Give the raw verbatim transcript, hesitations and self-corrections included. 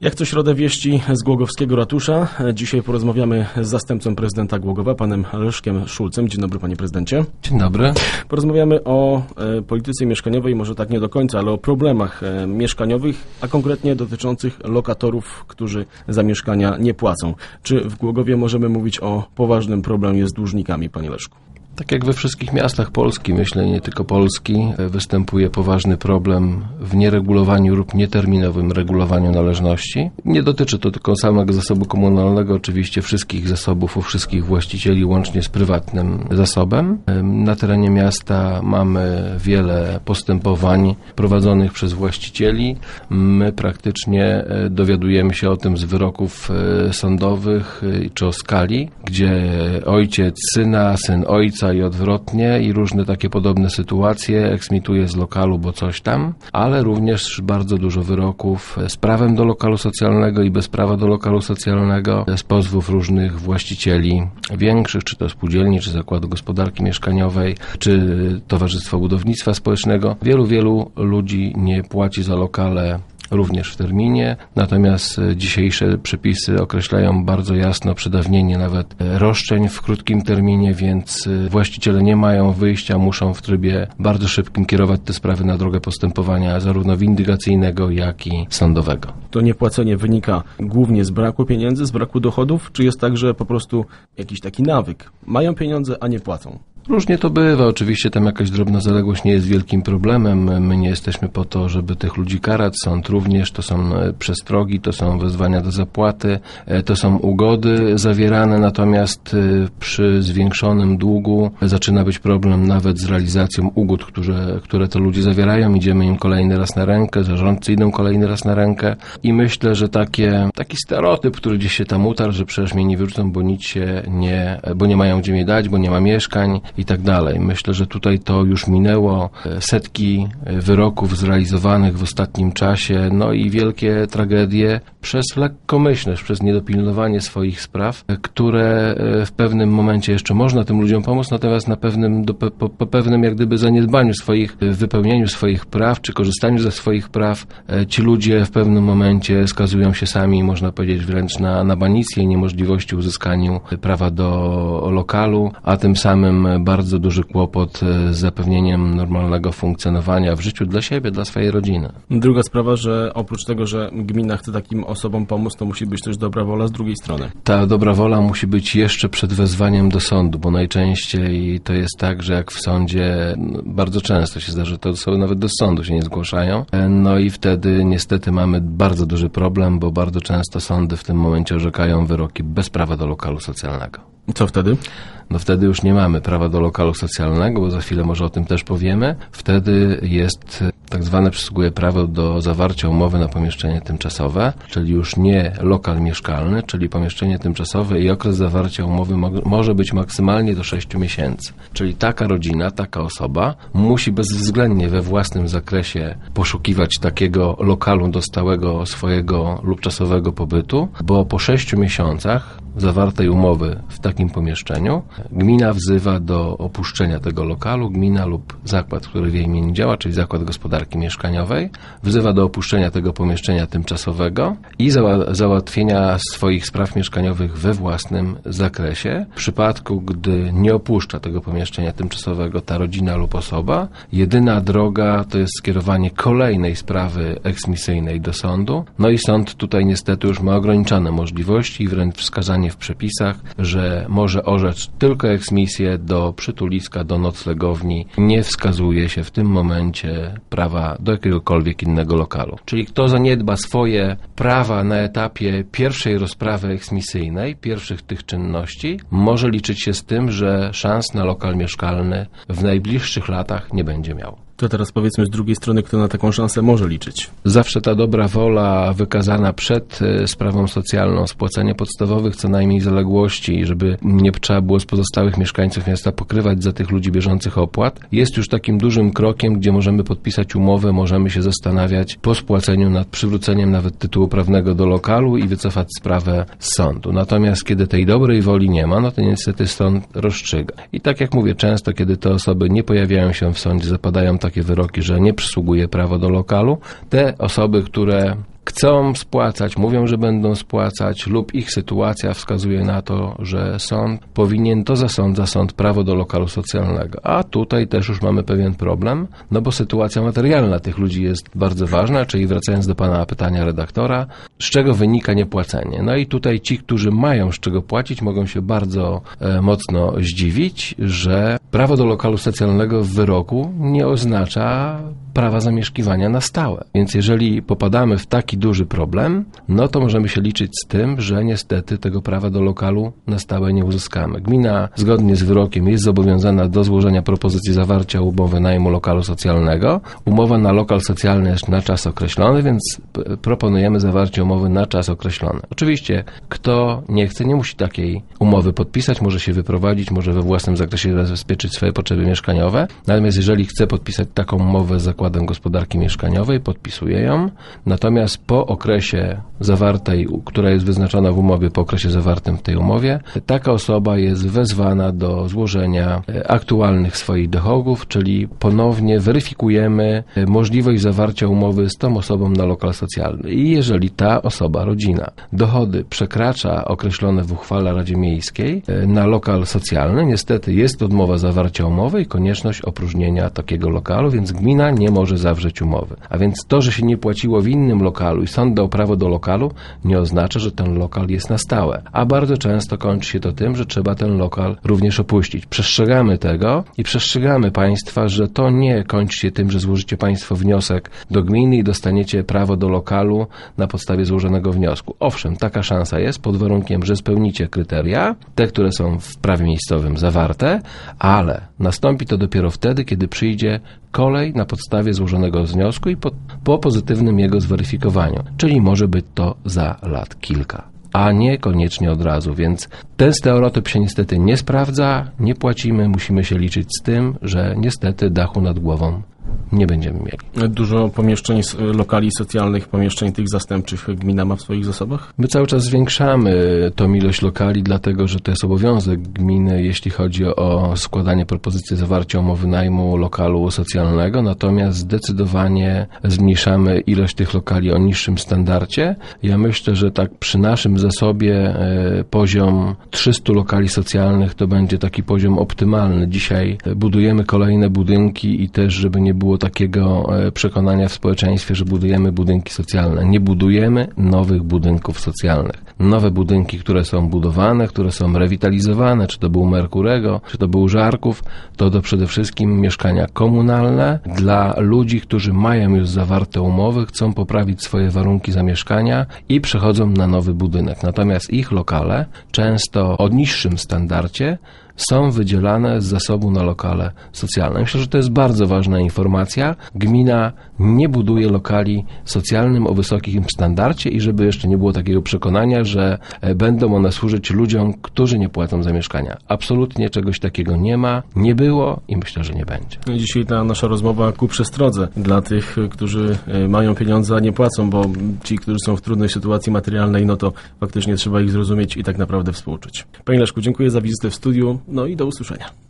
Jak co środę wieści z Głogowskiego ratusza. Dzisiaj porozmawiamy z zastępcą prezydenta Głogowa, panem Leszkiem Szulcem. Dzień dobry, panie prezydencie. Dzień dobry. Porozmawiamy o e, polityce mieszkaniowej, może tak nie do końca, ale o problemach e, mieszkaniowych, a konkretnie dotyczących lokatorów, którzy za mieszkania nie płacą. Czy w Głogowie możemy mówić o poważnym problemie z dłużnikami, panie Leszku? Tak jak we wszystkich miastach Polski, myślę nie tylko Polski, występuje poważny problem w nieregulowaniu lub nieterminowym regulowaniu należności. Nie dotyczy to tylko samego zasobu komunalnego, oczywiście wszystkich zasobów u wszystkich właścicieli, łącznie z prywatnym zasobem. Na terenie miasta mamy wiele postępowań prowadzonych przez właścicieli. My praktycznie dowiadujemy się o tym z wyroków sądowych czy o skali, gdzie ojciec syna, syn ojca i odwrotnie i różne takie podobne sytuacje, eksmituje z lokalu, bo coś tam, ale również bardzo dużo wyroków z prawem do lokalu socjalnego i bez prawa do lokalu socjalnego, z pozwów różnych właścicieli większych, czy to spółdzielni, czy zakładu gospodarki mieszkaniowej, czy Towarzystwa Budownictwa Społecznego. Wielu, wielu ludzi nie płaci za lokale również w terminie, natomiast dzisiejsze przepisy określają bardzo jasno przedawnienie nawet roszczeń w krótkim terminie, więc właściciele nie mają wyjścia, muszą w trybie bardzo szybkim kierować te sprawy na drogę postępowania zarówno windykacyjnego, jak i sądowego. To niepłacenie wynika głównie z braku pieniędzy, z braku dochodów, czy jest tak, że po prostu jakiś taki nawyk? Mają pieniądze, a nie płacą? Różnie to bywa. Oczywiście tam jakaś drobna zaległość nie jest wielkim problemem. My nie jesteśmy po to, żeby tych ludzi karać. Sąd również, to są przestrogi, to są wezwania do zapłaty, to są ugody zawierane, natomiast przy zwiększonym długu zaczyna być problem nawet z realizacją ugód, które, które to ludzie zawierają. Idziemy im kolejny raz na rękę, zarządcy idą kolejny raz na rękę i myślę, że takie, taki stereotyp, który gdzieś się tam utarł, że przecież mnie nie wyrzucą, bo nic się nie, bo nie mają gdzie mnie dać, bo nie ma mieszkań i tak dalej. Myślę, że tutaj to już minęło. Setki wyroków zrealizowanych w ostatnim czasie, no i wielkie tragedie przez lekkomyślność, przez niedopilnowanie swoich spraw, które w pewnym momencie jeszcze można tym ludziom pomóc, natomiast na pewnym, do, po, po pewnym jak gdyby zaniedbaniu swoich, wypełnieniu swoich praw, czy korzystaniu ze swoich praw, ci ludzie w pewnym momencie skazują się sami, można powiedzieć wręcz na, na banicję, niemożliwości uzyskania prawa do lokalu, a tym samym bardzo duży kłopot z zapewnieniem normalnego funkcjonowania w życiu dla siebie, dla swojej rodziny. Druga sprawa, że oprócz tego, że gmina chce takim osobom pomóc, to musi być też dobra wola z drugiej strony. Ta dobra wola musi być jeszcze przed wezwaniem do sądu, bo najczęściej to jest tak, że jak w sądzie, bardzo często się zdarza, to osoby nawet do sądu się nie zgłaszają, no i wtedy niestety mamy bardzo duży problem, bo bardzo często sądy w tym momencie orzekają wyroki bez prawa do lokalu socjalnego. I co wtedy? No wtedy już nie mamy prawa do lokalu socjalnego, bo za chwilę może o tym też powiemy. Wtedy jest tak zwane, przysługuje prawo do zawarcia umowy na pomieszczenie tymczasowe, czyli już nie lokal mieszkalny, czyli pomieszczenie tymczasowe i okres zawarcia umowy mo- może być maksymalnie do sześciu miesięcy. Czyli taka rodzina, taka osoba musi bezwzględnie we własnym zakresie poszukiwać takiego lokalu do stałego swojego lub czasowego pobytu, bo po sześciu miesiącach zawartej umowy w takim pomieszczeniu gmina wzywa do opuszczenia tego lokalu, gmina lub zakład, który w jej imieniu działa, czyli Zakład Gospodarki Mieszkaniowej, wzywa do opuszczenia tego pomieszczenia tymczasowego i zała- załatwienia swoich spraw mieszkaniowych we własnym zakresie. W przypadku, gdy nie opuszcza tego pomieszczenia tymczasowego ta rodzina lub osoba, jedyna droga to jest skierowanie kolejnej sprawy eksmisyjnej do sądu. No i sąd tutaj niestety już ma ograniczone możliwości i wręcz wskazanie w przepisach, że może orzec tylko eksmisję do przytuliska, do noclegowni. Nie wskazuje się w tym momencie prawa do jakiegokolwiek innego lokalu. Czyli kto zaniedba swoje prawa na etapie pierwszej rozprawy eksmisyjnej, pierwszych tych czynności, może liczyć się z tym, że szans na lokal mieszkalny w najbliższych latach nie będzie miał. To teraz powiedzmy z drugiej strony, kto na taką szansę może liczyć. Zawsze ta dobra wola wykazana przed sprawą socjalną, spłacanie podstawowych co najmniej zaległości, żeby nie trzeba było z pozostałych mieszkańców miasta pokrywać za tych ludzi bieżących opłat, jest już takim dużym krokiem, gdzie możemy podpisać umowę, możemy się zastanawiać po spłaceniu nad przywróceniem nawet tytułu prawnego do lokalu i wycofać sprawę z sądu. Natomiast kiedy tej dobrej woli nie ma, no to niestety sąd rozstrzyga. I tak jak mówię, często kiedy te osoby nie pojawiają się w sądzie, zapadają takie wyroki, że nie przysługuje prawo do lokalu, te osoby, które chcą spłacać, mówią, że będą spłacać lub ich sytuacja wskazuje na to, że sąd powinien, to zasądza sąd prawo do lokalu socjalnego. A tutaj też już mamy pewien problem, no bo sytuacja materialna tych ludzi jest bardzo ważna, czyli wracając do pana pytania redaktora, z czego wynika niepłacenie. No i tutaj ci, którzy mają z czego płacić, mogą się bardzo e, mocno zdziwić, że prawo do lokalu socjalnego w wyroku nie oznacza prawa zamieszkiwania na stałe. Więc jeżeli popadamy w taki duży problem, no to możemy się liczyć z tym, że niestety tego prawa do lokalu na stałe nie uzyskamy. Gmina zgodnie z wyrokiem jest zobowiązana do złożenia propozycji zawarcia umowy najmu lokalu socjalnego. Umowa na lokal socjalny jest na czas określony, więc p- proponujemy zawarcie umowy na czas określony. Oczywiście kto nie chce, nie musi takiej umowy podpisać, może się wyprowadzić, może we własnym zakresie zabezpieczyć swoje potrzeby mieszkaniowe. Natomiast jeżeli chce podpisać taką umowę z Zakładem Gospodarki Mieszkaniowej, podpisuje ją. Natomiast po okresie zawartej, która jest wyznaczona w umowie, po okresie zawartym w tej umowie, taka osoba jest wezwana do złożenia aktualnych swoich dochodów, czyli ponownie weryfikujemy możliwość zawarcia umowy z tą osobą na lokal socjalny. I jeżeli ta osoba, rodzina, dochody przekracza określone w uchwale Radzie Miejskiej na lokal socjalny, niestety jest odmowa zawarcia umowy i konieczność opróżnienia takiego lokalu, więc gmina nie może zawrzeć umowy. A więc to, że się nie płaciło w innym lokalu i sąd dał prawo do lokalu, nie oznacza, że ten lokal jest na stałe. A bardzo często kończy się to tym, że trzeba ten lokal również opuścić. Przestrzegamy tego i przestrzegamy Państwa, że to nie kończy się tym, że złożycie Państwo wniosek do gminy i dostaniecie prawo do lokalu na podstawie złożonego wniosku. Owszem, taka szansa jest pod warunkiem, że spełnicie kryteria, te, które są w prawie miejscowym zawarte, ale nastąpi to dopiero wtedy, kiedy przyjdzie kolej na podstawie złożonego wniosku i po, po pozytywnym jego zweryfikowaniu. Czyli może być to za lat kilka, a nie koniecznie od razu, więc ten stereotyp się niestety nie sprawdza, nie płacimy, musimy się liczyć z tym, że niestety dachu nad głową nie będziemy mieli. Dużo pomieszczeń, lokali socjalnych, pomieszczeń tych zastępczych gmina ma w swoich zasobach? My cały czas zwiększamy tą ilość lokali, dlatego że to jest obowiązek gminy, jeśli chodzi o składanie propozycji zawarcia umowy najmu lokalu socjalnego, natomiast zdecydowanie zmniejszamy ilość tych lokali o niższym standardzie. Ja myślę, że tak przy naszym zasobie e, poziom trzystu lokali socjalnych to będzie taki poziom optymalny. Dzisiaj budujemy kolejne budynki i też, żeby nie było takiego przekonania w społeczeństwie, że budujemy budynki socjalne. Nie budujemy nowych budynków socjalnych. Nowe budynki, które są budowane, które są rewitalizowane, czy to był Merkurego, czy to był Żarków, to to przede wszystkim mieszkania komunalne dla ludzi, którzy mają już zawarte umowy, chcą poprawić swoje warunki zamieszkania i przechodzą na nowy budynek. Natomiast ich lokale, często o niższym standardzie, są wydzielane z zasobu na lokale socjalne. Myślę, że to jest bardzo ważna informacja. Gmina nie buduje lokali socjalnym o wysokim standardzie i żeby jeszcze nie było takiego przekonania, że będą one służyć ludziom, którzy nie płacą za mieszkania. Absolutnie czegoś takiego nie ma, nie było i myślę, że nie będzie. Dzisiaj ta nasza rozmowa ku przestrodze dla tych, którzy mają pieniądze, a nie płacą, bo ci, którzy są w trudnej sytuacji materialnej, no to faktycznie trzeba ich zrozumieć i tak naprawdę współczuć. Panie Leszku, dziękuję za wizytę w studiu, no i do usłyszenia.